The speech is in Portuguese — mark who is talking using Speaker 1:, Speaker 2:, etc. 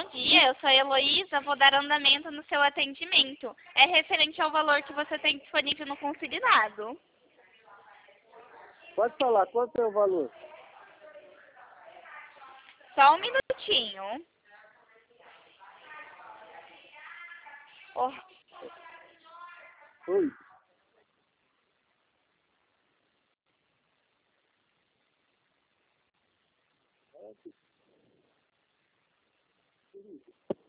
Speaker 1: Bom dia, eu sou a Heloísa, vou dar andamento no seu atendimento. É referente ao valor que você tem disponível no consignado.
Speaker 2: Pode falar, quanto é o valor?
Speaker 1: Só um minutinho. Oh,
Speaker 2: Oi.